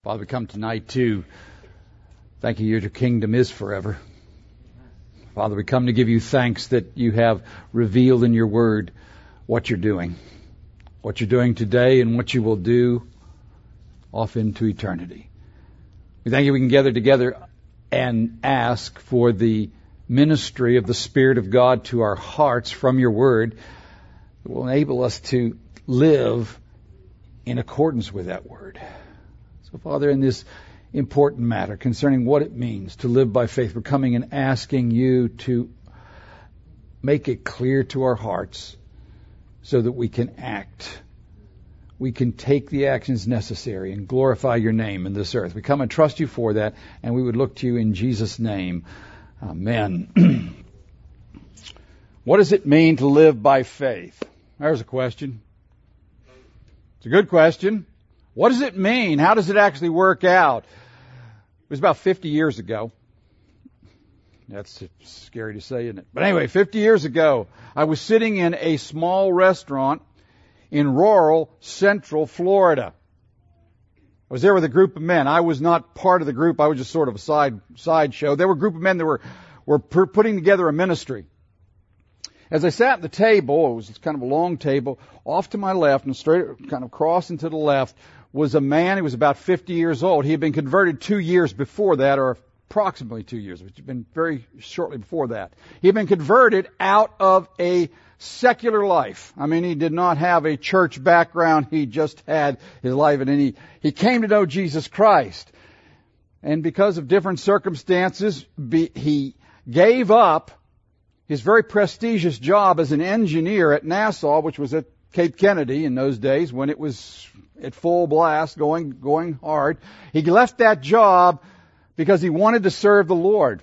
Father, we come tonight to thank you, your kingdom is forever. Father, we come to give you thanks that you have revealed in your word what you're doing today and what you will do off into eternity. We thank you we can gather together and ask for the ministry of the Spirit of God to our hearts from your word that will enable us to live in accordance with that word. So, Father, in this important matter concerning what it means to live by faith, we're coming and asking you to make it clear to our hearts so that we can act. We can take the actions necessary and glorify your name in this earth. We come and trust you for that, and we would look to you in Jesus' name. Amen. What does it mean to live by faith? There's a question. It's a good question. What does it mean? How does it actually work out? It was about 50 years ago. That's scary to say, isn't it? But anyway, 50 years ago, I was sitting in a small restaurant in rural central Florida. I was there with a group of men. I was not part of the group. I was just sort of a sideshow. There were a group of men that were putting together a ministry. As I sat at the table, it was kind of a long table, off to my left and straight kind of crossing to the left was a man who was about 50 years old. He had been converted 2 years before that, or approximately 2 years. It had been very shortly before that. He had been converted out of a secular life. I mean, he did not have a church background. He just had his life, and he came to know Jesus Christ. And because of different circumstances, he gave up his very prestigious job as an engineer at NASA, which was at Cape Kennedy in those days when it was at full blast, going hard. He left that job because he wanted to serve the Lord.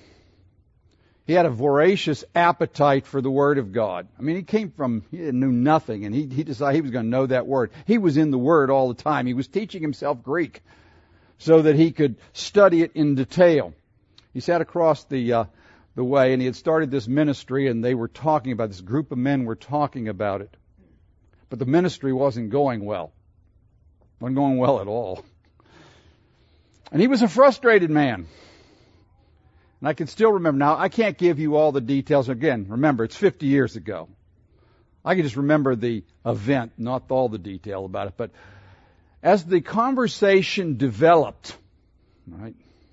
He had a voracious appetite for the Word of God. I mean, he knew nothing, and he decided he was going to know that Word. He was in the Word all the time. He was teaching himself Greek so that he could study it in detail. He sat across the way, and he had started this ministry, and they were talking about this group of men were talking about it. But the ministry wasn't going well. Wasn't going well at all. And he was a frustrated man. And I can still remember. Now, I can't give you all the details. Again, remember, it's 50 years ago. I can just remember the event, not all the detail about it. But as the conversation developed, right,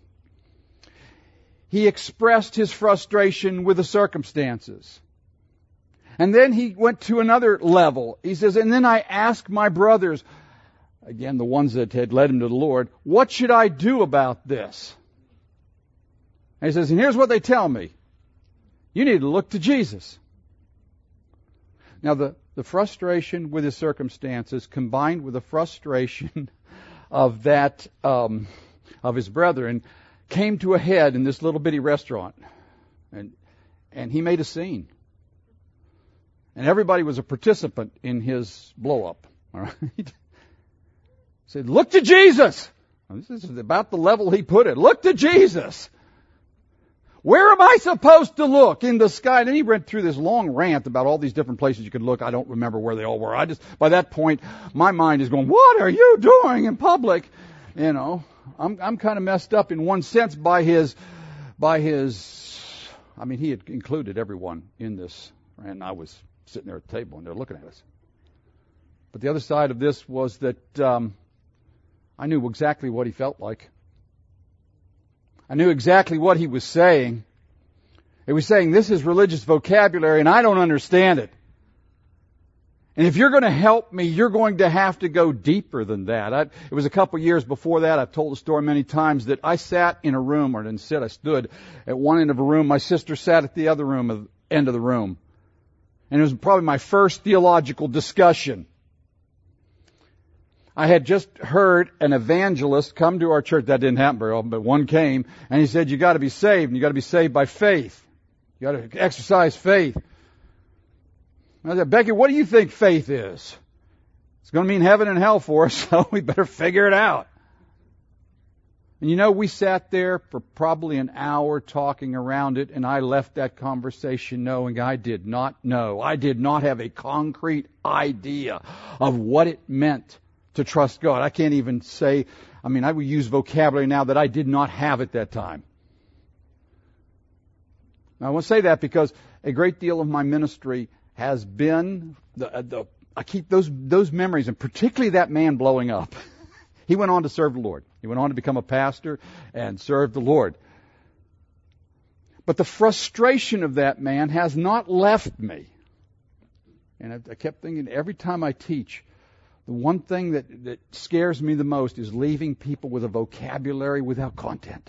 he expressed his frustration with the circumstances. And then he went to another level. He says, and then I asked my brothers, again, the ones that had led him to the Lord, what should I do about this? And he says, and here's what they tell me. You need to look to Jesus. Now, the frustration with his circumstances combined with the frustration of that, of his brethren, came to a head in this little bitty restaurant. And he made a scene. And everybody was a participant in his blow-up. All right? He said, look to Jesus. Now, this is about the level he put it. Look to Jesus. Where am I supposed to look? In the sky? And then he went through this long rant about all these different places you could look. I don't remember where they all were. By that point, my mind is going, what are you doing in public? You know, I'm kind of messed up in one sense by his, I mean, he had included everyone in this. And I was sitting there at the table and they're looking at us. But the other side of this was that I knew exactly what he felt like. I knew exactly what he was saying. He was saying, this is religious vocabulary and I don't understand it. And if you're going to help me, you're going to have to go deeper than that. It was a couple years before that. I've told the story many times that I sat in a room, or didn't sit, I stood at one end of a room. My sister sat at the other end of the room. And it was probably my first theological discussion. I had just heard an evangelist come to our church. That didn't happen very often, but one came, and he said, you got to be saved, and you got to be saved by faith. You got to exercise faith. I said, Becky, what do you think faith is? It's going to mean heaven and hell for us, so we better figure it out. And you know, we sat there for probably an hour talking around it, and I left that conversation knowing I did not know. I did not have a concrete idea of what it meant to trust God. I can't even say I would use vocabulary now that I did not have at that time. Now, I want to say that because a great deal of my ministry has been I keep those memories, and particularly that man blowing up. He went on to serve the Lord. He went on to become a pastor and serve the Lord. But the frustration of that man has not left me. And I kept thinking, every time I teach, the one thing that scares me the most is leaving people with a vocabulary without content.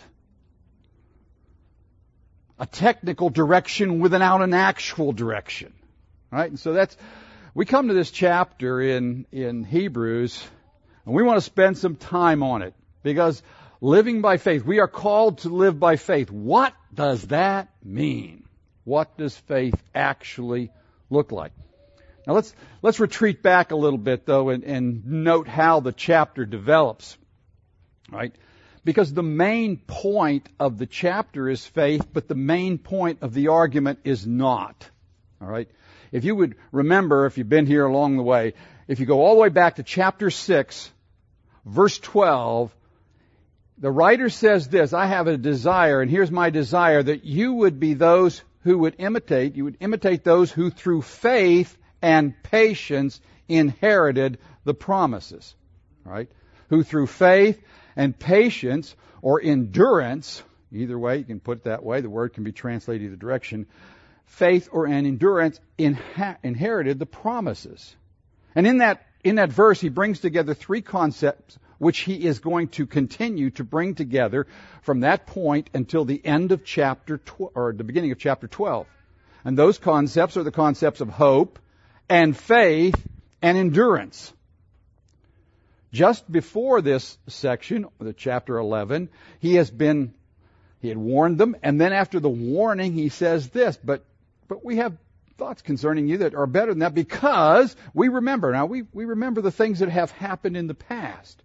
A technical direction without an actual direction. Right? And so we come to this chapter in Hebrews, and we want to spend some time on it. Because living by faith, we are called to live by faith. What does that mean? What does faith actually look like? Now let's retreat back a little bit, though, and note how the chapter develops. Right? Because the main point of the chapter is faith, but the main point of the argument is not. All right? If you would remember, if you've been here along the way, if you go all the way back to chapter 6, verse 12, the writer says this, I have a desire, and here's my desire, that you would be those who would imitate those who through faith and patience inherited the promises. All right? Who through faith and patience or endurance, either way, you can put it that way, the word can be translated either direction, faith or an endurance inherited the promises. And in that verse, he brings together three concepts which he is going to continue to bring together from that point until the end of the beginning of chapter 12. And those concepts are the concepts of hope and faith and endurance. Just before this section, the chapter 11, he had warned them, and then after the warning, he says this, but we have thoughts concerning you that are better than that because we remember. Now, we remember the things that have happened in the past.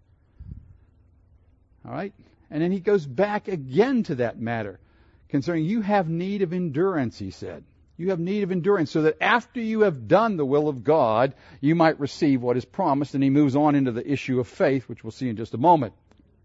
All right? And then he goes back again to that matter concerning you have need of endurance, he said. You have need of endurance so that after you have done the will of God, you might receive what is promised. And he moves on into the issue of faith, which we'll see in just a moment.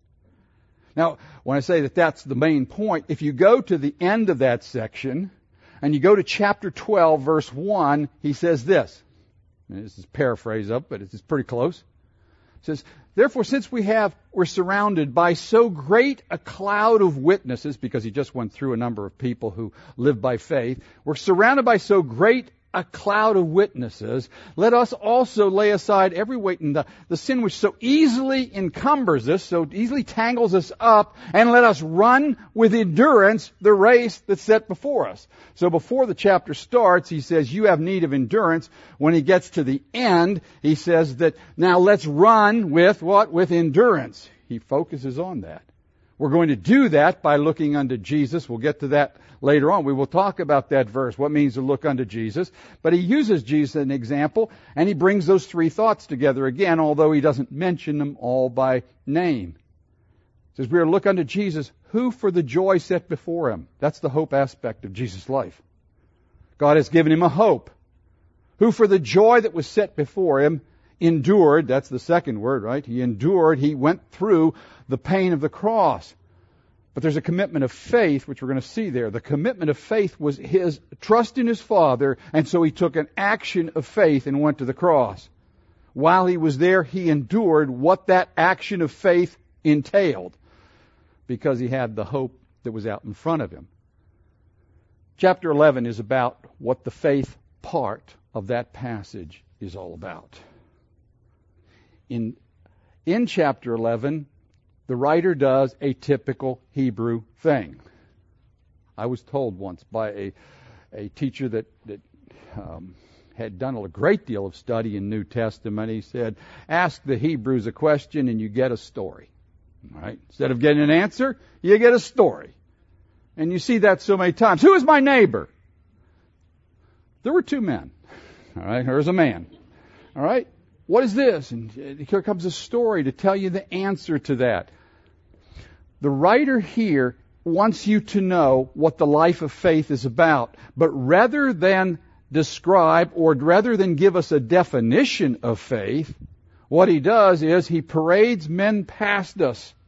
Now, when I say that that's the main point, if you go to the end of that section and you go to chapter 12, verse 1, he says this. And this is a paraphrase of it, but it's pretty close. It says, therefore, since we're surrounded by so great a cloud of witnesses, because he just went through a number of people who live by faith, we're surrounded by so great a cloud of witnesses, let us also lay aside every weight and the sin which so easily encumbers us, so easily tangles us up, and let us run with endurance the race that's set before us. So before the chapter starts, he says, you have need of endurance. When he gets to the end, he says that now let's run with what? With endurance. He focuses on that. We're going to do that by looking unto Jesus. We'll get to that later on. We will talk about that verse, what it means to look unto Jesus. But he uses Jesus as an example, and he brings those three thoughts together again, although he doesn't mention them all by name. He says, we are to look unto Jesus, who for the joy set before him. That's the hope aspect of Jesus' life. God has given him a hope. Who for the joy that was set before him endured, that's the second word, right? He endured, he went through the pain of the cross. But there's a commitment of faith, which we're going to see there. The commitment of faith was his trust in his Father, and so he took an action of faith and went to the cross. While he was there, he endured what that action of faith entailed, because he had the hope that was out in front of him. Chapter 11 is about what the faith part of that passage is all about. In chapter 11, the writer does a typical Hebrew thing. I was told once by a teacher that had done a great deal of study in New Testament. He said, ask the Hebrews a question and you get a story. All right? Instead of getting an answer, you get a story. And you see that so many times. Who is my neighbor? There were two men. All right, here's a man. All right, what is this? And here comes a story to tell you the answer to that. The writer here wants you to know what the life of faith is about. But rather than describe or rather than give us a definition of faith, what he does is he parades men past us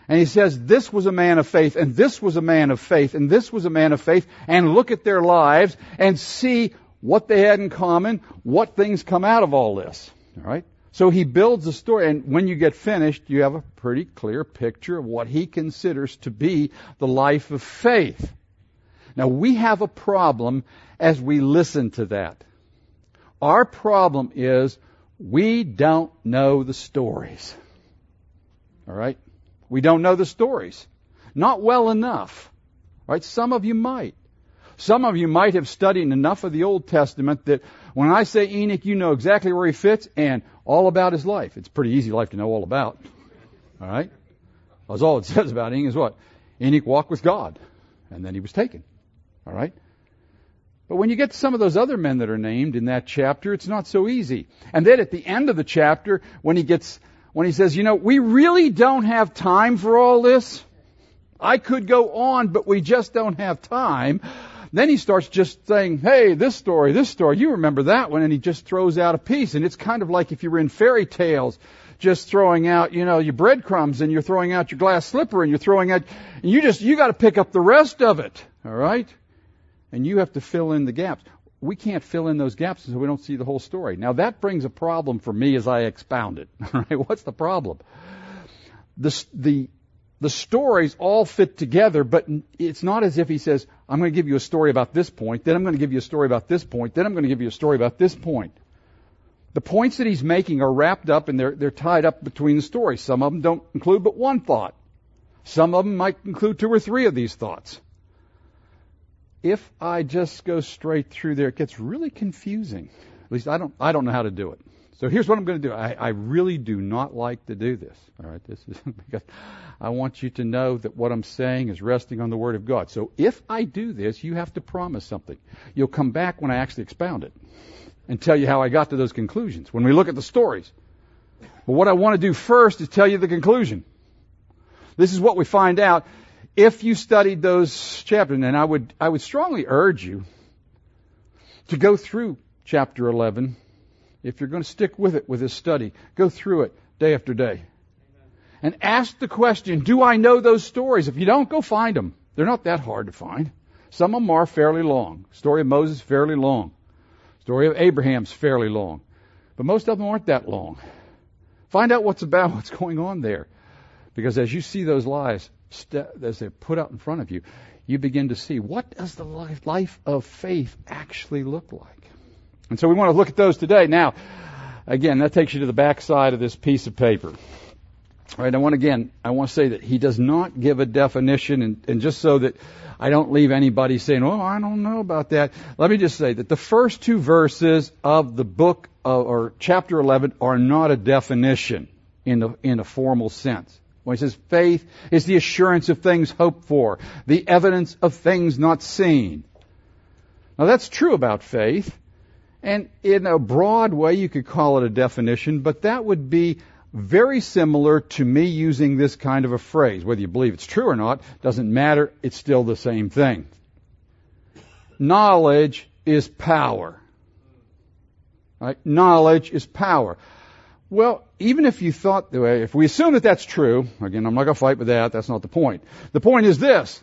And he says, this was a man of faith, and this was a man of faith, and this was a man of faith, and look at their lives and see what they had in common, what things come out of all this. All right? So he builds a story, and when you get finished, you have a pretty clear picture of what he considers to be the life of faith. Now, we have a problem as we listen to that. Our problem is we don't know the stories. All right? We don't know the stories. Not well enough. Right? Some of you might. Some of you might have studied enough of the Old Testament that when I say Enoch, you know exactly where he fits and all about his life. It's a pretty easy life to know all about. All right? Because all it says about Enoch is what? Enoch walked with God. And then he was taken. All right? But when you get to some of those other men that are named in that chapter, it's not so easy. And then at the end of the chapter, when he says, we really don't have time for all this. I could go on, but we just don't have time. Then he starts just saying, hey, this story, you remember that one, and he just throws out a piece. And it's kind of like if you were in fairy tales, just throwing out, your breadcrumbs, and you're throwing out your glass slipper, and you're throwing out, and you got to pick up the rest of it. All right? And you have to fill in the gaps. We can't fill in those gaps so we don't see the whole story. Now that brings a problem for me as I expound it. All right? What's the problem? The stories all fit together, but it's not as if he says, I'm going to give you a story about this point, then I'm going to give you a story about this point, then I'm going to give you a story about this point. The points that he's making are wrapped up and they're tied up between the stories. Some of them don't include but one thought. Some of them might include 2 or 3 of these thoughts. If I just go straight through there, it gets really confusing. At least I don't know how to do it. So here's what I'm going to do. I really do not like to do this. All right, this is because I want you to know that what I'm saying is resting on the Word of God. So if I do this, you have to promise something. You'll come back when I actually expound it and tell you how I got to those conclusions when we look at the stories. But what I want to do first is tell you the conclusion. This is what we find out if you studied those chapters. And I would strongly urge you to go through chapter 11. If you're going to stick with it with this study, go through it day after day. And ask the question, do I know those stories? If you don't, go find them. They're not that hard to find. Some of them are fairly long. Story of Moses, fairly long. Story of Abraham's fairly long. But most of them aren't that long. Find out what's going on there. Because as you see those lives, as they're put out in front of you, you begin to see, what does the life of faith actually look like? And so we want to look at those today. Now, again, that takes you to the back side of this piece of paper. All right, I want to say that he does not give a definition, and just so that I don't leave anybody saying, oh, I don't know about that. Let me just say that the first 2 verses of the book or chapter 11 are not a definition in a formal sense. When he says faith is the assurance of things hoped for, the evidence of things not seen. Now that's true about faith. And in a broad way, you could call it a definition, but that would be very similar to me using this kind of a phrase. Whether you believe it's true or not, doesn't matter. It's still the same thing. Knowledge is power. Right? Knowledge is power. Well, even if you thought the way, if we assume that that's true, again, I'm not going to fight with that. That's not the point. The point is this,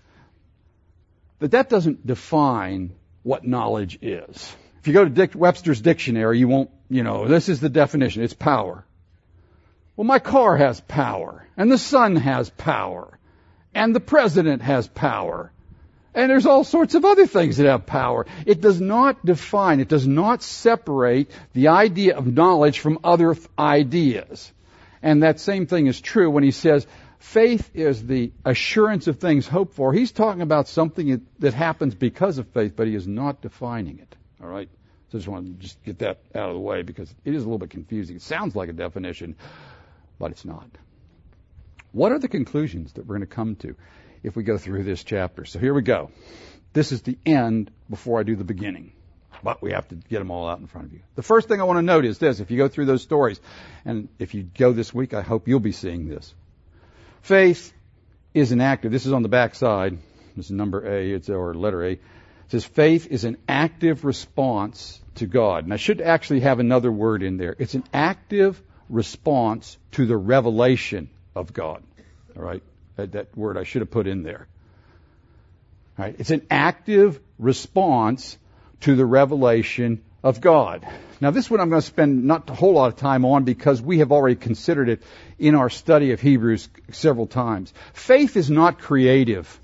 that doesn't define what knowledge is. If you go to Webster's dictionary, you won't, this is the definition. It's power. Well, my car has power, and the sun has power, and the president has power, and there's all sorts of other things that have power. It does not define, it does not separate the idea of knowledge from other ideas. And that same thing is true when he says faith is the assurance of things hoped for. He's talking about something that happens because of faith, but he is not defining it. All right? So I just want to get that out of the way because it is a little bit confusing. It sounds like a definition, but it's not. What are the conclusions that we're going to come to if we go through this chapter? So here we go. This is the end before I do the beginning. But we have to get them all out in front of you. The first thing I want to note is this. If you go through those stories, and if you go this week, I hope you'll be seeing this. Faith is an active. This is on the back side. This is number A, or letter A. It says faith is an active response to God. And I should actually have another word in there. It's an active response to the revelation of God. All right? that word I should have put in there. All right? It's an active response to the revelation of God. Now, this one I'm going to spend not a whole lot of time on because we have already considered it in our study of Hebrews several times. Faith is not creative.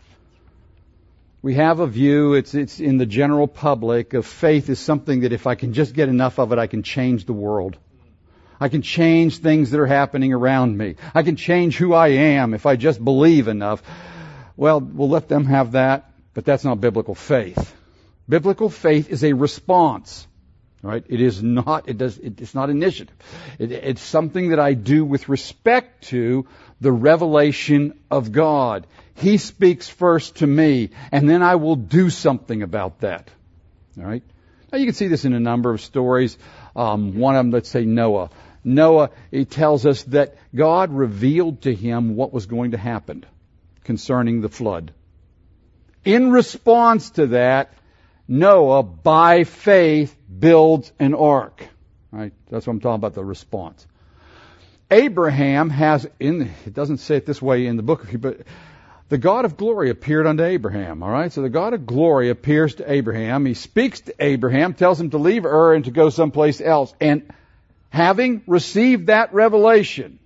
We have a view, it's in the general public, of faith is something that if I can just get enough of it, I can change the world. I can change things that are happening around me. I can change who I am if I just believe enough. Well, we'll let them have that, but that's not biblical faith. Biblical faith is a response. Right? It's not initiative. It's something that I do with respect to the revelation of God. He speaks first to me, and then I will do something about that. All right? Now you can see this in a number of stories. One of them, let's say Noah. Noah, it tells us that God revealed to him what was going to happen concerning the flood. In response to that, Noah, by faith, builds an ark. Right? That's what I'm talking about, the response. Abraham has, it doesn't say it this way in the book of Hebrews, but the God of glory appeared unto Abraham. All right? So the God of glory appears to Abraham. He speaks to Abraham, tells him to leave Ur and to go someplace else. And having received that revelation,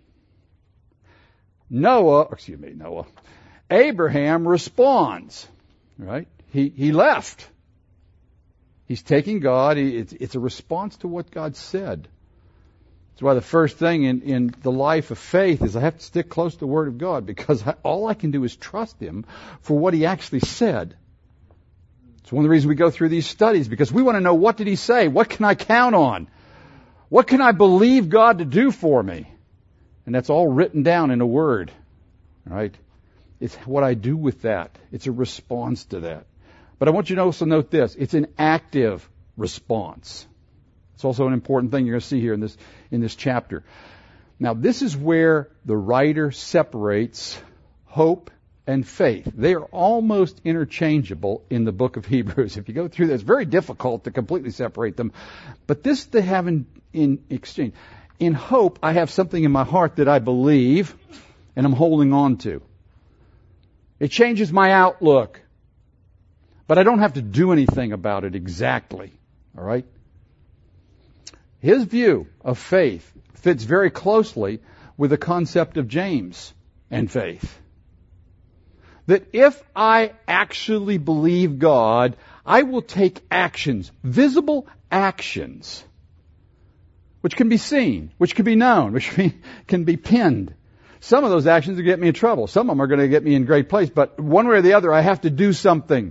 Abraham responds. Right? He left. He's taking God. It's a response to what God said. That's why the first thing in the life of faith is I have to stick close to the Word of God, because all I can do is trust Him for what He actually said. It's one of the reasons we go through these studies, because we want to know, what did He say? What can I count on? What can I believe God to do for me? And that's all written down in a word. Right? It's what I do with that. It's a response to that. But I want you to also note this. It's an active response. It's also an important thing you're going to see here in this chapter. Now, this is where the writer separates hope and faith. They are almost interchangeable in the book of Hebrews. If you go through that, it's very difficult to completely separate them. But this they have in exchange. In hope, I have something in my heart that I believe, and I'm holding on to. It changes my outlook. But I don't have to do anything about it exactly. All right? His view of faith fits very closely with the concept of James and faith. That if I actually believe God, I will take actions, visible actions, which can be seen, which can be known, which can be pinned. Some of those actions will get me in trouble. Some of them are going to get me in a great place. But one way or the other, I have to do something.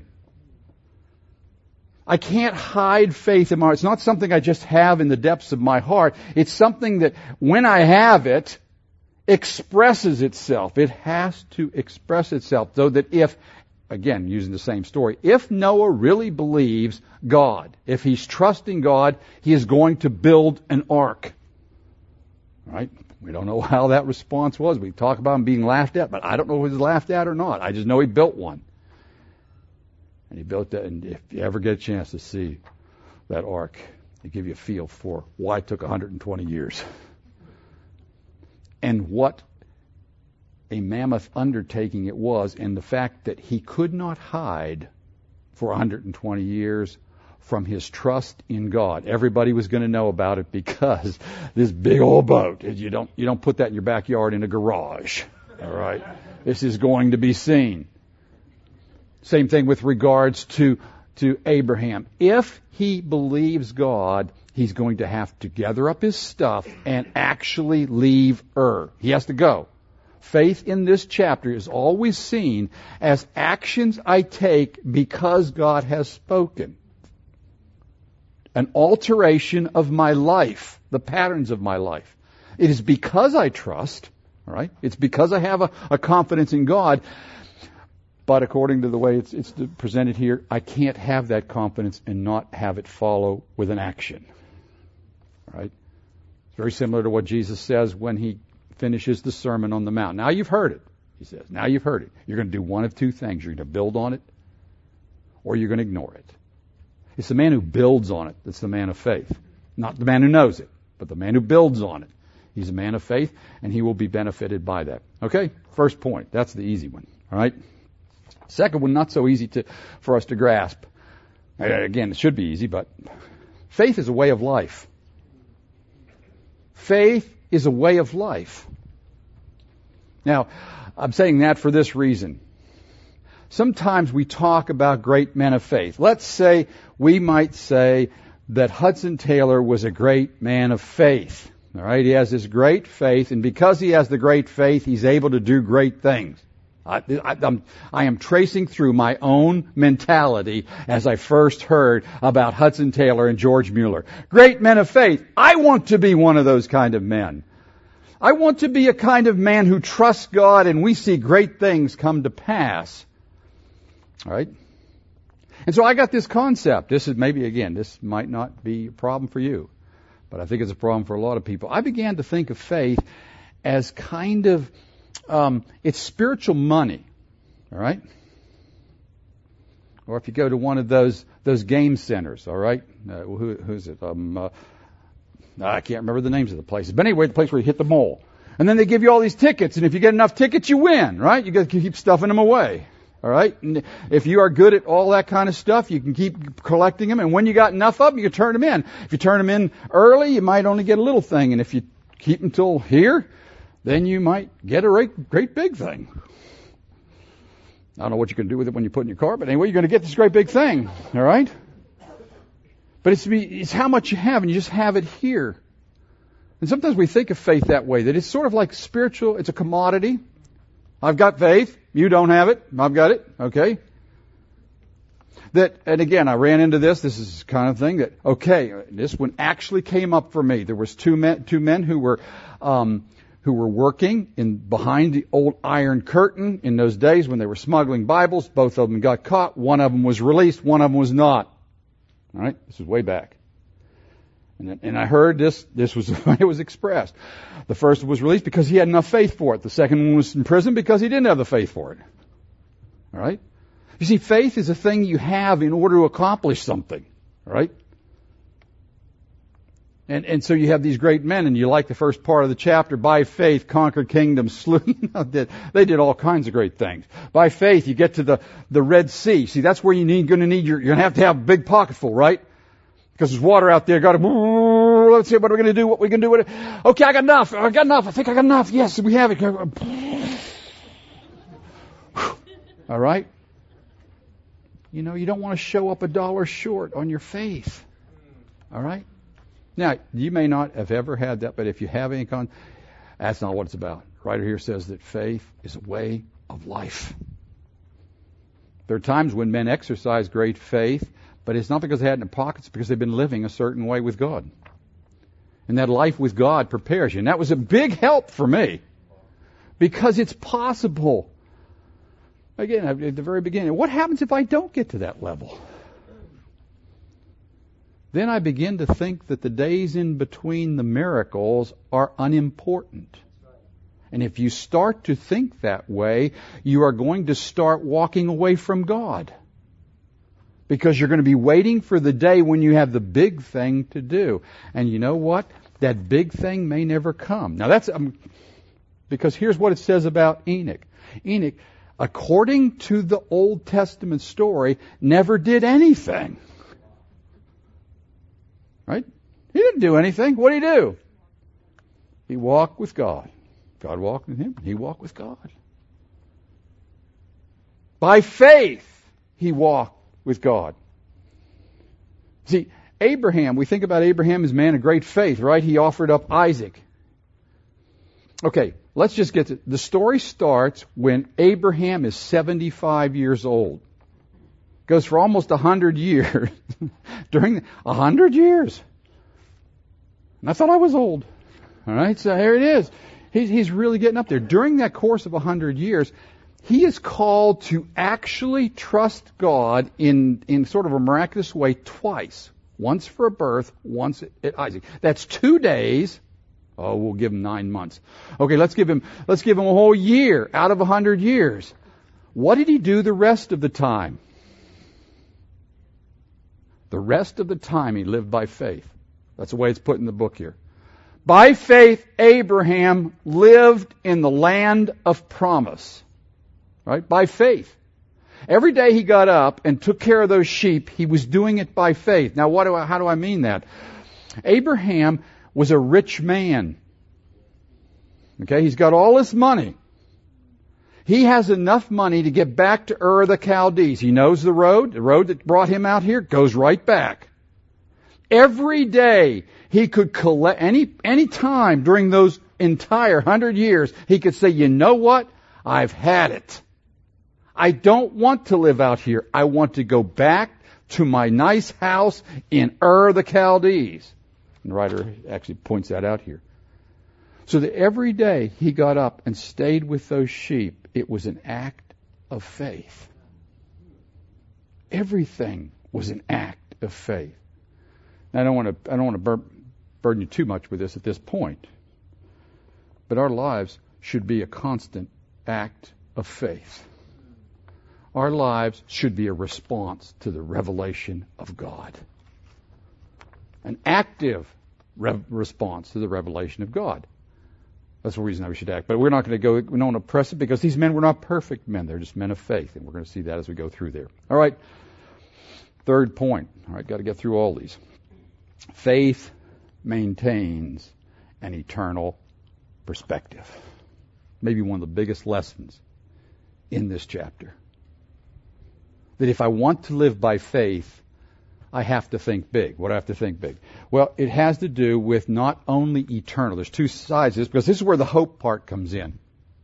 I can't hide faith in my heart. It's not something I just have in the depths of my heart. It's something that, when I have it, expresses itself. It has to express itself. So that if, again, using the same story, if Noah really believes God, if he's trusting God, he is going to build an ark. Right? We don't know how that response was. We talk about him being laughed at, but I don't know if he was laughed at or not. I just know he built one. And he built that, and if you ever get a chance to see that ark, it give you a feel for why it took 120 years. And what a mammoth undertaking it was, and the fact that he could not hide for 120 years from his trust in God. Everybody was going to know about it, because this big old boat, you don't put that in your backyard in a garage. All right? This is going to be seen. Same thing with regards to Abraham. If he believes God, he's going to have to gather up his stuff and actually leave Ur. He has to go. Faith in this chapter is always seen as actions I take because God has spoken. An alteration of my life, the patterns of my life. It is because I trust, all right? It's because I have a confidence in God. But according to the way it's presented here, I can't have that confidence and not have it follow with an action. All right? It's very similar to what Jesus says when he finishes the Sermon on the Mount. Now you've heard it, he says. Now you've heard it. You're going to do one of two things. You're going to build on it, or you're going to ignore it. It's the man who builds on it that's the man of faith. Not the man who knows it, but the man who builds on it. He's a man of faith, and he will be benefited by that. Okay? First point. That's the easy one. All right? Second one, not so easy for us to grasp. Again, it should be easy, but faith is a way of life. Faith is a way of life. Now, I'm saying that for this reason. Sometimes we talk about great men of faith. Let's say, we might say that Hudson Taylor was a great man of faith. All right? He has this great faith, and because he has the great faith, he's able to do great things. I am tracing through my own mentality as I first heard about Hudson Taylor and George Mueller. Great men of faith. I want to be one of those kind of men. I want to be a kind of man who trusts God, and we see great things come to pass. All right? And so I got this concept. This might not be a problem for you, but I think it's a problem for a lot of people. I began to think of faith as kind of, it's spiritual money. All right? Or if you go to one of those game centers, all right? Who's it? I can't remember the names of the places. But anyway, the place where you hit the mole. And then they give you all these tickets, and if you get enough tickets, you win, right? You got to keep stuffing them away. All right? And if you are good at all that kind of stuff, you can keep collecting them, and when you got enough of them, you can turn them in. If you turn them in early, you might only get a little thing, and if you keep them till here, then you might get a great big thing. I don't know what you can do with it when you put it in your car, but anyway, you're going to get this great big thing. All right? But it's how much you have, and you just have it here. And sometimes we think of faith that way, that it's sort of like spiritual, it's a commodity. I've got faith, you don't have it, I've got it, okay? And again, I ran into this is the kind of thing that, this one actually came up for me. There was two men who were working behind the old Iron Curtain in those days when they were smuggling Bibles. Both of them got caught. One of them was released, one of them was not. All right, this is way back. And I heard this was the way it was expressed. The first was released because he had enough faith for it. The second one was in prison because he didn't have the faith for it. All right? You see, faith is a thing you have in order to accomplish something. All right? And so you have these great men, and you like the first part of the chapter, by faith conquered kingdoms, slew. They did all kinds of great things. By faith, you get to the Red Sea. See, that's where you're going to have a big pocketful, right? Because there's water out there. Let's see what we're going to do, what we can do with it. Okay, I got enough. I think I got enough. Yes, we have it. All right? You don't want to show up $1 short on your faith. All right? Now, you may not have ever had that, but if you have any that's not what it's about. The writer here says that faith is a way of life. There are times when men exercise great faith, but it's not because they had it in their pockets, because they've been living a certain way with God. And that life with God prepares you. And that was a big help for me, because it's possible. Again, at the very beginning, what happens if I don't get to that level? Then I begin to think that the days in between the miracles are unimportant. And if you start to think that way, you are going to start walking away from God. Because you're going to be waiting for the day when you have the big thing to do. And you know what? That big thing may never come. Now that's because here's what it says about Enoch. Enoch, according to the Old Testament story, never did anything. Right? He didn't do anything. What did he do? He walked with God. God walked with him. He walked with God. By faith, he walked with God. See, Abraham, we think about Abraham as a man of great faith, right? He offered up Isaac. Okay, let's just get to the story. Starts when Abraham is 75 years old. Goes for almost 100 years. During 100 years. And I thought I was old. All right, so here it is. He's really getting up there. During that course of 100 years, he is called to actually trust God in sort of a miraculous way twice. Once for a birth, once at Isaac. That's 2 days. Oh, we'll give him 9 months. Okay, let's give him a whole year out of 100 years. What did he do the rest of the time? The rest of the time he lived by faith. That's the way it's put in the book here. By faith, Abraham lived in the land of promise. Right? By faith. Every day he got up and took care of those sheep, he was doing it by faith. Now, how do I mean that? Abraham was a rich man. Okay, he's got all this money. He has enough money to get back to Ur of the Chaldees. He knows the road that brought him out here goes right back. Every day he could collect, any time during those entire 100 years, he could say, you know what? I've had it. I don't want to live out here. I want to go back to my nice house in Ur of the Chaldees. And the writer actually points that out here. So that every day he got up and stayed with those sheep, it was an act of faith. Everything was an act of faith. Now, I don't want to burden you too much with this at this point, but our lives should be a constant act of faith. Our lives should be a response to the revelation of God. An active response to the revelation of God. That's the reason we should act. But we're not going to go, we don't want to press it because these men were not perfect men. They're just men of faith. And we're going to see that as we go through there. All right. Third point. All right. Got to get through all these. Faith maintains an eternal perspective. Maybe one of the biggest lessons in this chapter. That if I want to live by faith, I have to think big. What do I have to think big? Well, it has to do with not only eternal. There's two sides to this, because this is where the hope part comes in.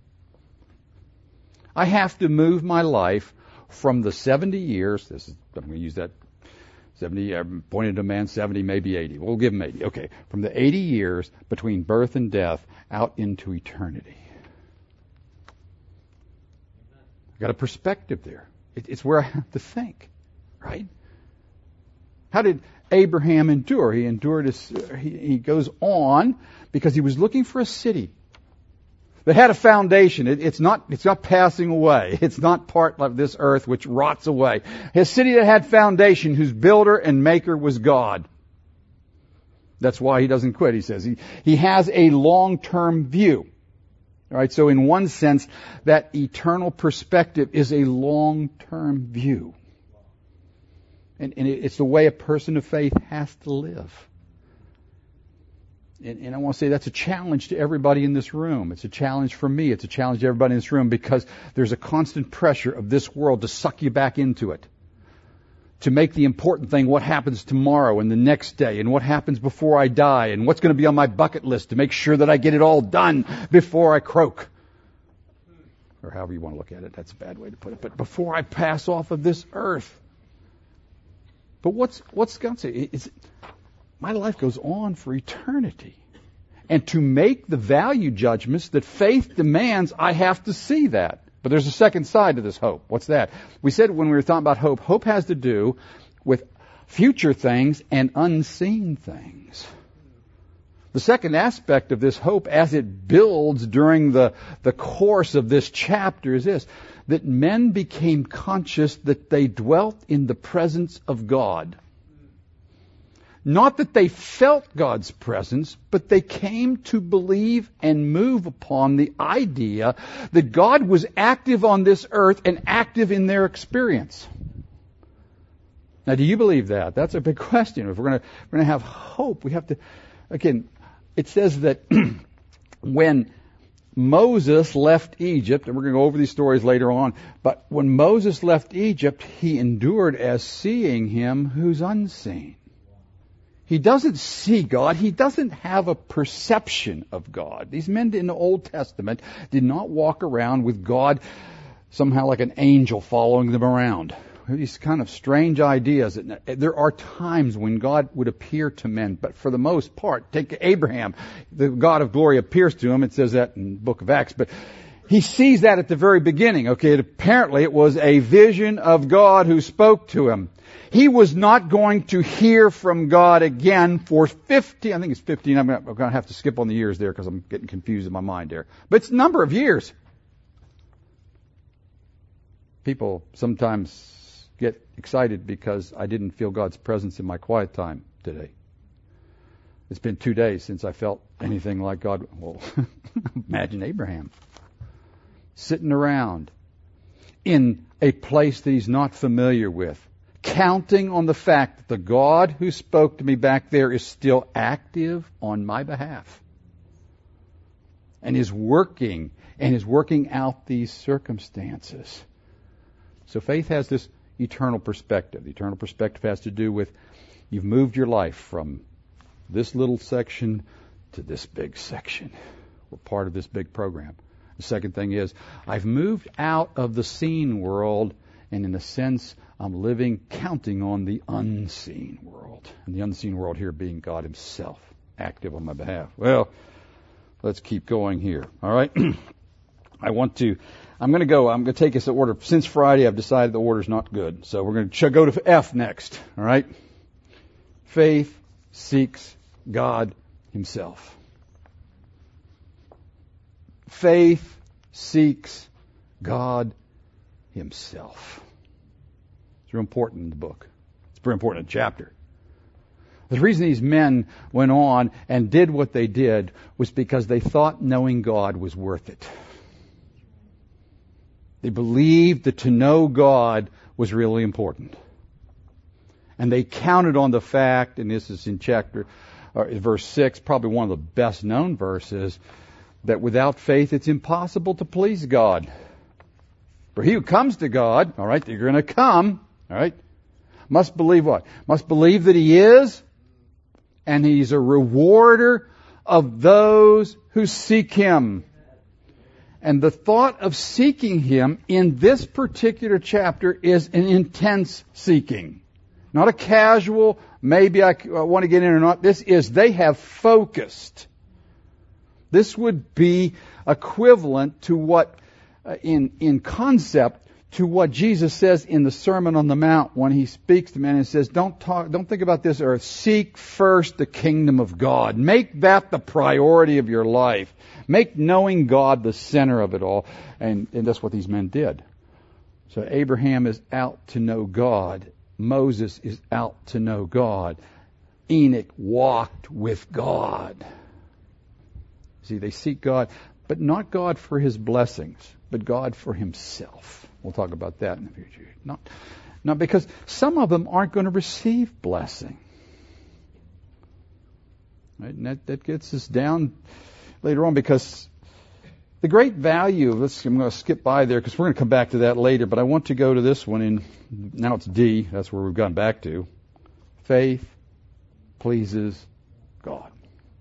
I have to move my life from the 70 years. I'm going to use that 70. I'm pointing to a man 70, maybe 80. We'll give him 80. Okay, from the 80 years between birth and death out into eternity. I've got a perspective there. It's where I have to think, right? How did Abraham endure? He endured he goes on because he was looking for a city that had a foundation. It's not passing away. It's not part of this earth which rots away. A city that had foundation, whose builder and maker was God. That's why he doesn't quit, he says. He has a long-term view. All right, so in one sense, that eternal perspective is a long-term view. And it's the way a person of faith has to live. And I want to say that's a challenge to everybody in this room. It's a challenge for me. It's a challenge to everybody in this room because there's a constant pressure of this world to suck you back into it. To make the important thing what happens tomorrow and the next day and what happens before I die and what's going to be on my bucket list to make sure that I get it all done before I croak. Or however you want to look at it. That's a bad way to put it. But before I pass off of this earth. But what's God say? My life goes on for eternity. And to make the value judgments that faith demands, I have to see that. But there's a second side to this hope. What's that? We said when we were talking about hope has to do with future things and unseen things. The second aspect of this hope as it builds during the course of this chapter is this, that men became conscious that they dwelt in the presence of God. Not that they felt God's presence, but they came to believe and move upon the idea that God was active on this earth and active in their experience. Now, do you believe that? That's a big question. If we're going to have hope, we have to, again, it says that when Moses left Egypt, and we're going to go over these stories later on, but when Moses left Egypt, he endured as seeing him who's unseen. He doesn't see God. He doesn't have a perception of God. These men in the Old Testament did not walk around with God somehow like an angel following them around. These kind of strange ideas. There are times when God would appear to men, but for the most part, take Abraham, the God of glory appears to him. It says that in the book of Acts, but he sees that at the very beginning. Okay, apparently it was a vision of God who spoke to him. He was not going to hear from God again for 15, I think it's 15. I'm going to have to skip on the years there because I'm getting confused in my mind there. But it's a number of years. People sometimes get excited because I didn't feel God's presence in my quiet time today. It's been 2 days since I felt anything like God. Well, imagine Abraham sitting around in a place that he's not familiar with, counting on the fact that the God who spoke to me back there is still active on my behalf and is working out these circumstances. So faith has this eternal perspective. The eternal perspective has to do with you've moved your life from this little section to this big section. We're part of this big program. The second thing is I've moved out of the seen world, and in a sense I'm living counting on the unseen world. And the unseen world here being God himself, active on my behalf. Well, let's keep going here. All right? I'm going to take us to order. Since Friday, I've decided the order's not good. So we're going to go to F next. All right? Faith seeks God himself. Faith seeks God himself. It's very important in the book. It's very important in the chapter. The reason these men went on and did what they did was because they thought knowing God was worth it. They believed that to know God was really important. And they counted on the fact, and this is in verse 6, probably one of the best known verses, that without faith it's impossible to please God. For he who comes to God, all right, you're going to come, all right, must believe what? Must believe that he is, and he's a rewarder of those who seek him. And the thought of seeking him in this particular chapter is an intense seeking. Not a casual, maybe I want to get in or not. This is, they have focused. This would be equivalent to what, in concept, to what Jesus says in the Sermon on the Mount when he speaks to men and says, don't think about this earth. Seek first the kingdom of God. Make that the priority of your life. Make knowing God the center of it all. And that's what these men did. So Abraham is out to know God. Moses is out to know God. Enoch walked with God. See, they seek God, but not God for his blessings, but God for himself. We'll talk about that in the future. Not because some of them aren't going to receive blessing. Right? And that gets us down later on, because the great value, I'm going to skip by there because we're going to come back to that later, but I want to go to this one now it's D, that's where we've gone back to. Faith pleases God.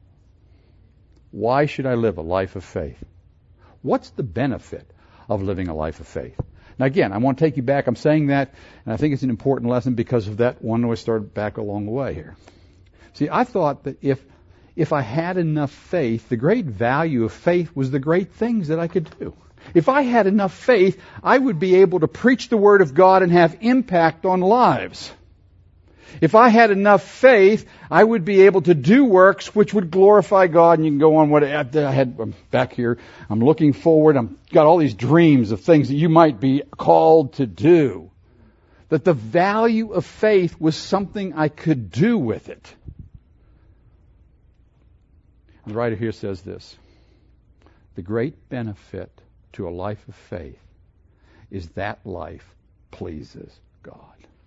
Why should I live a life of faith? What's the benefit of living a life of faith? Now again, I want to take you back. I'm saying that, and I think it's an important lesson because of that one we started back along the way here. See, I thought that if I had enough faith, the great value of faith was the great things that I could do. If I had enough faith, I would be able to preach the Word of God and have impact on lives. If I had enough faith, I would be able to do works which would glorify God. And you can go on what I'm back here. I'm looking forward. I've got all these dreams of things that you might be called to do. That the value of faith was something I could do with it. The writer here says this: the great benefit to a life of faith is that life pleases God.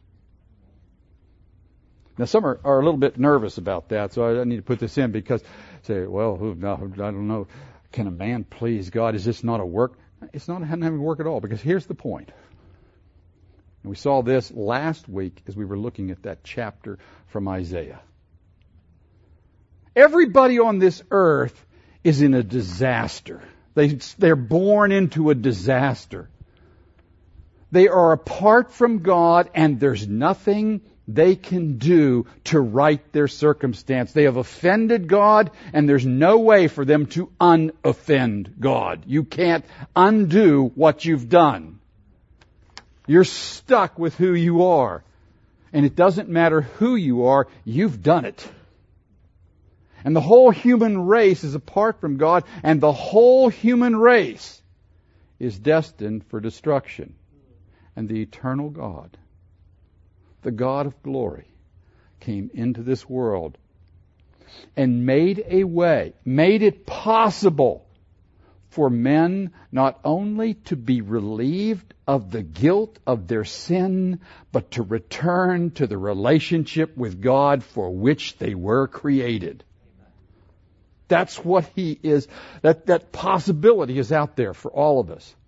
Now, some are a little bit nervous about that, so I need to put this in because say, well, no, I don't know. Can a man please God? Is this not a work? It's not having work at all, because here's the point. And we saw this last week as we were looking at that chapter from Isaiah. Everybody on this earth is in a disaster. They're born into a disaster. They are apart from God, and there's nothing they can do to right their circumstance. They have offended God, and there's no way for them to unoffend God. You can't undo what you've done. You're stuck with who you are. And it doesn't matter who you are, you've done it. And the whole human race is apart from God, and the whole human race is destined for destruction. And the eternal God, the God of glory, came into this world and made a way, made it possible for men not only to be relieved of the guilt of their sin, but to return to the relationship with God for which they were created. That's what He is. That possibility is out there for all of us.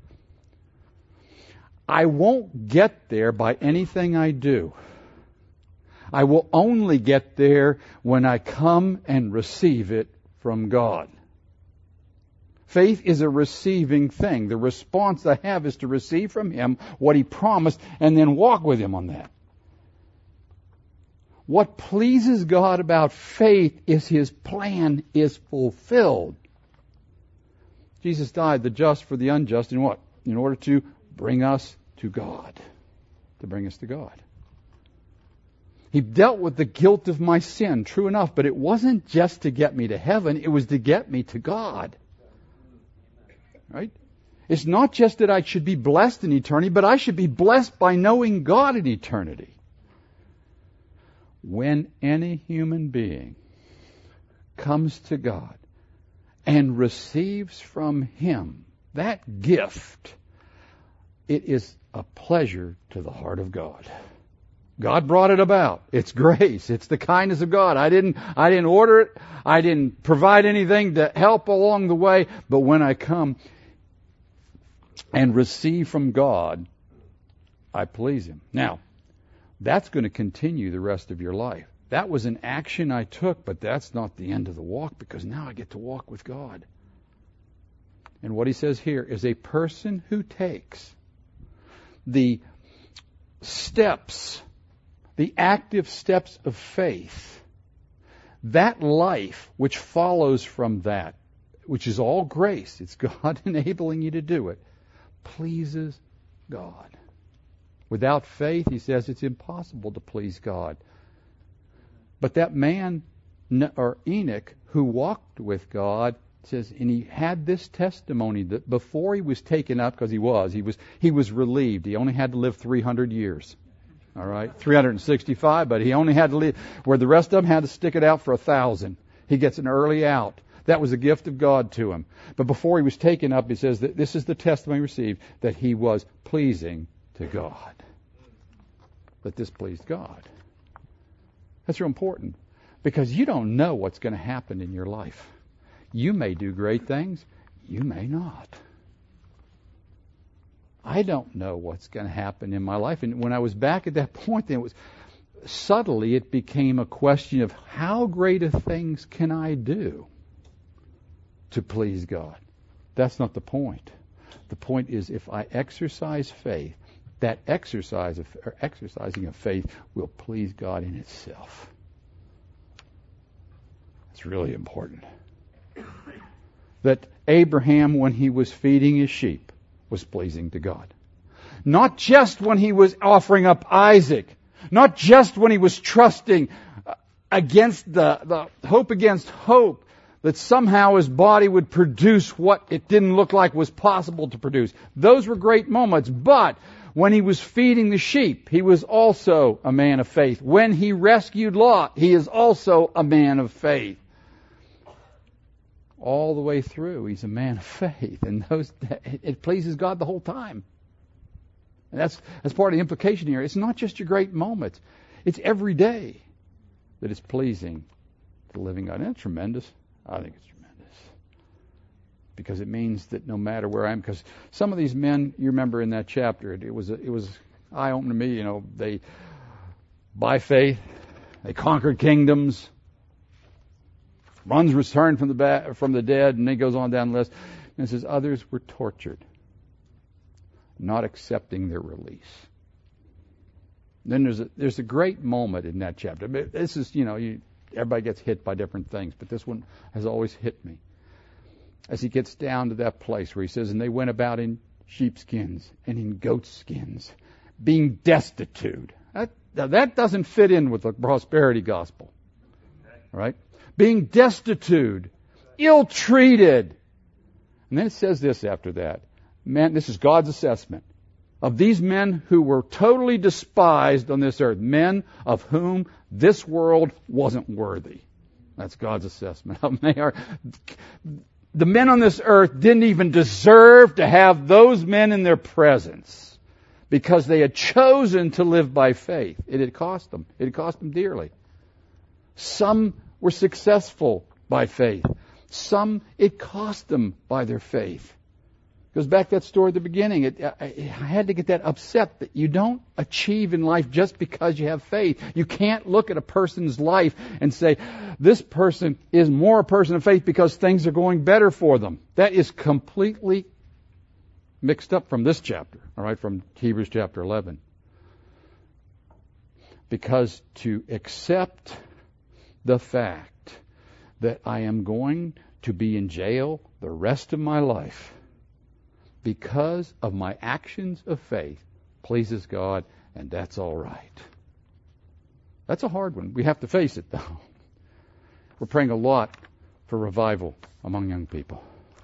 I won't get there by anything I do. I will only get there when I come and receive it from God. Faith is a receiving thing. The response I have is to receive from Him what He promised and then walk with Him on that. What pleases God about faith is His plan is fulfilled. Jesus died, the just for the unjust, in what? In order to bring us to God. To bring us to God. He dealt with the guilt of my sin, true enough, but it wasn't just to get me to heaven, it was to get me to God. Right? It's not just that I should be blessed in eternity, but I should be blessed by knowing God in eternity. When any human being comes to God and receives from Him that gift, it is a pleasure to the heart of God. God brought it about. It's grace. It's the kindness of God. I didn't order it. I didn't provide anything to help along the way. But when I come and receive from God, I please Him. Now, that's going to continue the rest of your life. That was an action I took, but that's not the end of the walk, because now I get to walk with God. And what He says here is a person who takes the steps, the active steps of faith, that life which follows from that, which is all grace, it's God enabling you to do it, pleases God. Without faith, He says, it's impossible to please God. But that man, or Enoch, who walked with God, says, and he had this testimony that before he was taken up, because he was relieved. He only had to live 300 years. All right, 365, but he only had to live, where the rest of them had to stick it out for 1,000. He gets an early out. That was a gift of God to him. But before he was taken up, he says that this is the testimony received, that he was pleasing to God. That this pleased God. That's real important, because you don't know what's going to happen in your life. You may do great things. You may not. I don't know what's going to happen in my life. And when I was back at that point, then it became a question of how great of things can I do to please God? That's not the point. The point is, if I exercise faith, that exercising of faith will please God in itself. It's really important. That Abraham, when he was feeding his sheep, was pleasing to God. Not just when he was offering up Isaac. Not just when he was trusting against the hope against hope that somehow his body would produce what it didn't look like was possible to produce. Those were great moments. But when he was feeding the sheep, he was also a man of faith. When he rescued Lot, he is also a man of faith. All the way through, he's a man of faith, and it pleases God the whole time. And that's part of the implication here. It's not just your great moments; it's every day that it's pleasing to the living God. And it's tremendous. I think it's tremendous, because it means that no matter where I am, because some of these men, you remember in that chapter, it was eye-opening to me. You know, they by faith they conquered kingdoms. One's returned from the dead, and then goes on down the list. And it says others were tortured, not accepting their release. Then there's a great moment in that chapter. This is, everybody gets hit by different things, but this one has always hit me. As he gets down to that place where he says, and they went about in sheepskins and in goat skins, being destitute. That doesn't fit in with the prosperity gospel. All right? Being destitute, ill-treated. And then it says this after that. Man, this is God's assessment of these men who were totally despised on this earth. Men of whom this world wasn't worthy. That's God's assessment of them. The men on this earth didn't even deserve to have those men in their presence because they had chosen to live by faith. It had cost them. It had cost them dearly. Some were successful by faith. Some, it cost them by their faith. Goes back to that story at the beginning. I had to get that upset that you don't achieve in life just because you have faith. You can't look at a person's life and say, this person is more a person of faith because things are going better for them. That is completely mixed up from this chapter, all right, from Hebrews chapter 11. Because to accept the fact that I am going to be in jail the rest of my life because of my actions of faith pleases God, and that's all right. That's a hard one. We have to face it, though. We're praying a lot for revival among young people.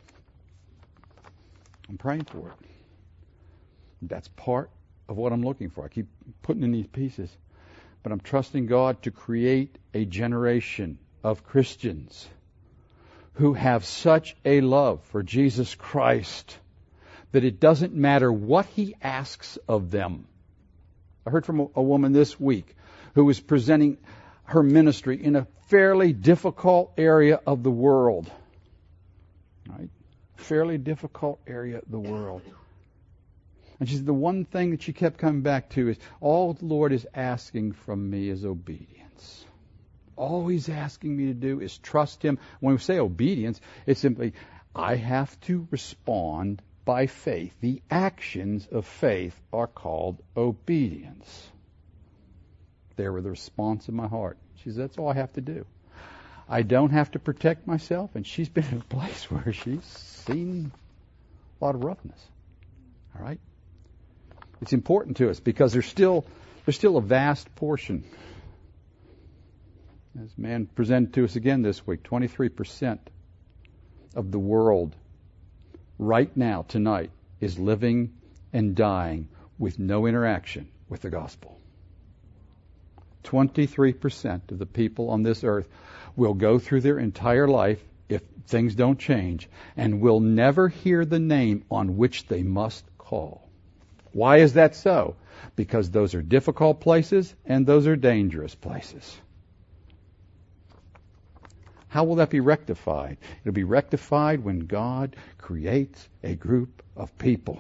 I'm praying for it. That's part of what I'm looking for. I keep putting in these pieces. But I'm trusting God to create a generation of Christians who have such a love for Jesus Christ that it doesn't matter what He asks of them. I heard from a woman this week who was presenting her ministry in a fairly difficult area of the world. Right? Fairly difficult area of the world. And she said the one thing that she kept coming back to is, all the Lord is asking from me is obedience. All He's asking me to do is trust Him. When we say obedience, it's simply, I have to respond by faith. The actions of faith are called obedience. There were the response of my heart. She said, that's all I have to do. I don't have to protect myself. And she's been in a place where she's seen a lot of roughness. All right? It's important to us because there's still a vast portion. As a man presented to us again this week, 23% of the world right now, tonight, is living and dying with no interaction with the gospel. 23% of the people on this earth will go through their entire life, if things don't change, and will never hear the name on which they must call. Why is that so? Because those are difficult places and those are dangerous places. How will that be rectified? It'll be rectified when God creates a group of people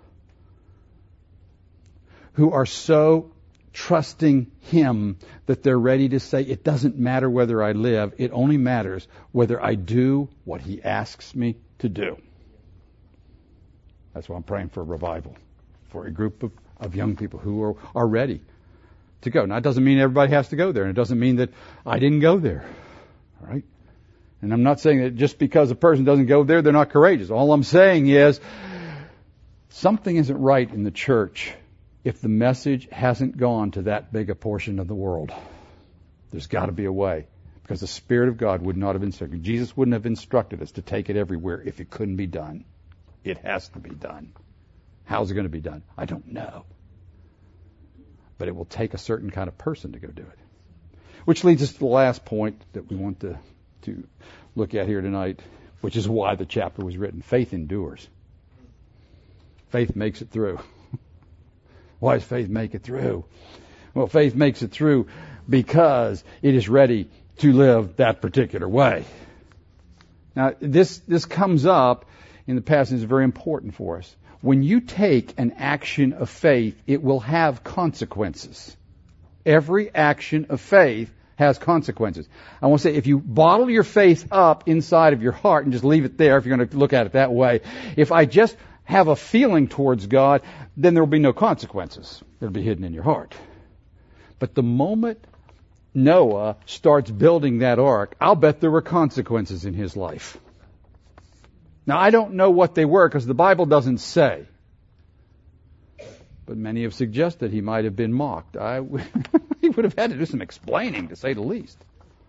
who are so trusting Him that they're ready to say, it doesn't matter whether I live, it only matters whether I do what He asks me to do. That's why I'm praying for revival, for a group of young people who are ready to go. Now, it doesn't mean everybody has to go there, and it doesn't mean that I didn't go there. All right? And I'm not saying that just because a person doesn't go there, they're not courageous. All I'm saying is something isn't right in the church if the message hasn't gone to that big a portion of the world. There's got to be a way, because the Spirit of God would not have instructed. Jesus wouldn't have instructed us to take it everywhere if it couldn't be done. It has to be done. How's it going to be done? I don't know. But it will take a certain kind of person to go do it. Which leads us to the last point that we want to look at here tonight, which is why the chapter was written. Faith endures. Faith makes it through. Why does faith make it through? Well, faith makes it through because it is ready to live that particular way. Now, this comes up in the passage. It's very important for us. When you take an action of faith, it will have consequences. Every action of faith has consequences. I want to say, if you bottle your faith up inside of your heart and just leave it there, if you're going to look at it that way, if I just have a feeling towards God, then there will be no consequences. It'll be hidden in your heart. But the moment Noah starts building that ark, I'll bet there were consequences in his life. Now, I don't know what they were because the Bible doesn't say. But many have suggested he might have been mocked. He would have had to do some explaining, to say the least.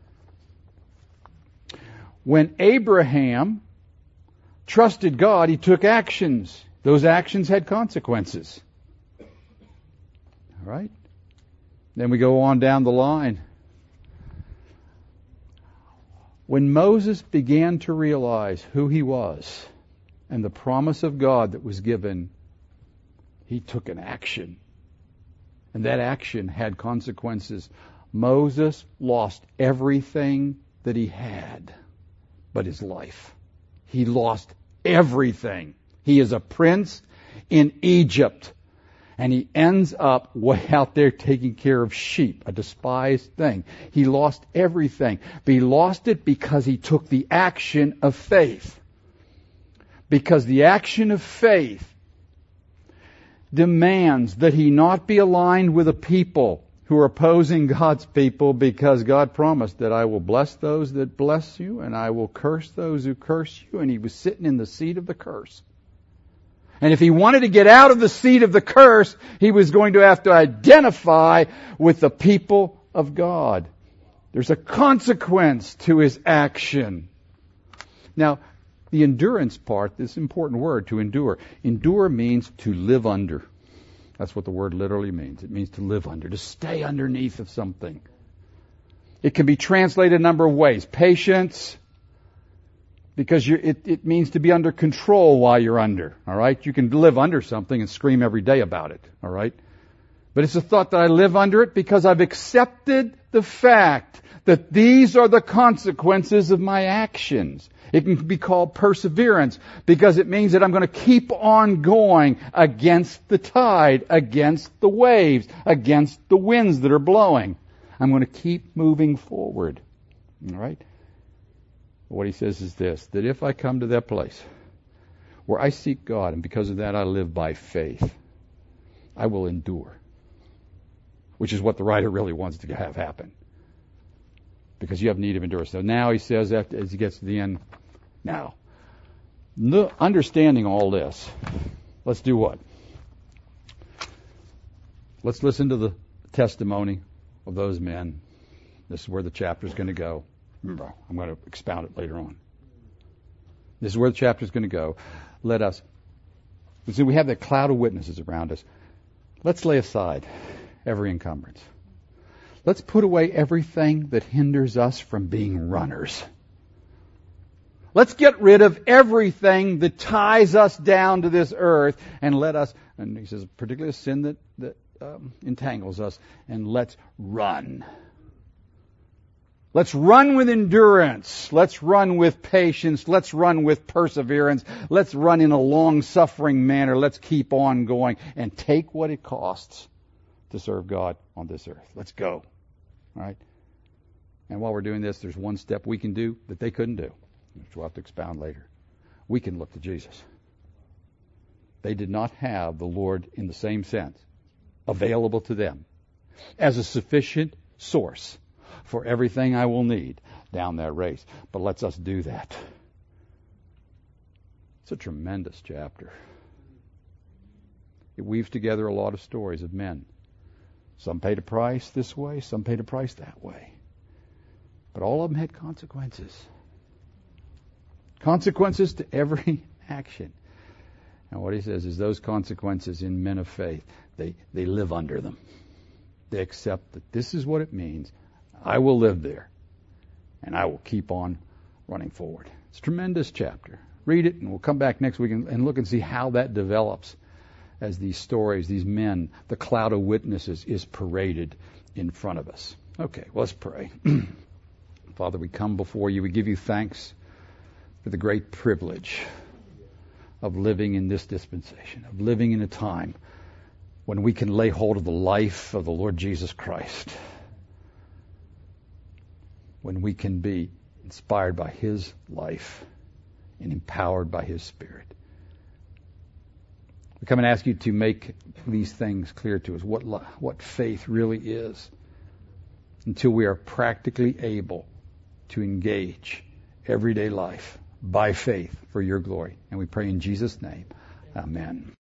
When Abraham trusted God, he took actions. Those actions had consequences. All right? Then we go on down the line. When Moses began to realize who he was and the promise of God that was given, he took an action. And that action had consequences. Moses lost everything that he had but his life. He lost everything. He is a prince in Egypt. And he ends up way out there taking care of sheep, a despised thing. He lost everything. But he lost it because he took the action of faith. Because the action of faith demands that he not be aligned with a people who are opposing God's people, because God promised that I will bless those that bless you and I will curse those who curse you. And he was sitting in the seat of the curse. And if he wanted to get out of the seat of the curse, he was going to have to identify with the people of God. There's a consequence to his action. Now, the endurance part, this important word, to endure. Endure means to live under. That's what the word literally means. It means to live under, to stay underneath of something. It can be translated a number of ways. Patience, because it means to be under control while you're under. All right? You can live under something and scream every day about it. All right? But it's a thought that I live under it because I've accepted the fact that these are the consequences of my actions. It can be called perseverance because it means that I'm going to keep on going against the tide, against the waves, against the winds that are blowing. I'm going to keep moving forward. All right? What he says is this, that if I come to that place where I seek God, and because of that I live by faith, I will endure. Which is what the writer really wants to have happen. Because you have need of endurance. So now he says, as he gets to the end, now, understanding all this, let's do what? Let's listen to the testimony of those men. This is where the chapter is going to go. Remember, I'm going to expound it later on. This is where the chapter is going to go. Let us, see, we have that cloud of witnesses around us. Let's lay aside every encumbrance. Let's put away everything that hinders us from being runners. Let's get rid of everything that ties us down to this earth, and let us, and he says, particularly a sin that entangles us, and let's run. Let's run with endurance. Let's run with patience. Let's run with perseverance. Let's run in a long-suffering manner. Let's keep on going and take what it costs to serve God on this earth. Let's go. All right? And while we're doing this, there's one step we can do that they couldn't do, which we'll have to expound later. We can look to Jesus. They did not have the Lord in the same sense available to them as a sufficient source for everything I will need down that race. But let's us do that. It's a tremendous chapter. It weaves together a lot of stories of men. Some paid a price this way, some paid a price that way. But all of them had consequences. Consequences to every action. And what he says is those consequences in men of faith, they live under them. They accept that this is what it means. I will live there, and I will keep on running forward. It's a tremendous chapter. Read it, and we'll come back next week and look and see how that develops as these stories, these men, the cloud of witnesses is paraded in front of us. Okay, let's pray. Father, we come before you. We give you thanks for the great privilege of living in this dispensation, of living in a time when we can lay hold of the life of the Lord Jesus Christ, when we can be inspired by His life and empowered by His Spirit. We come and ask you to make these things clear to us, what faith really is, until we are practically able to engage everyday life by faith for your glory. And we pray in Jesus' name. Amen.